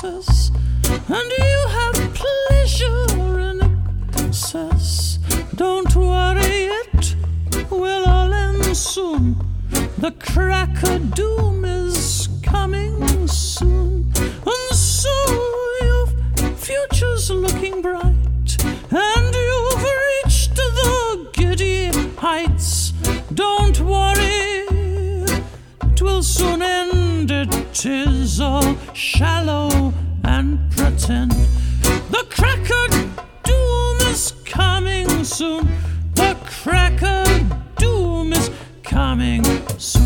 success, and you have pleasure in excess. Don't worry, it will all end soon. The crack of doom is coming soon, and so your future's looking bright, and you've reached the giddy heights. Don't worry, 'twill soon end. It is all shallow and pretend. The crack of doom is coming soon. The crack of doom is coming soon.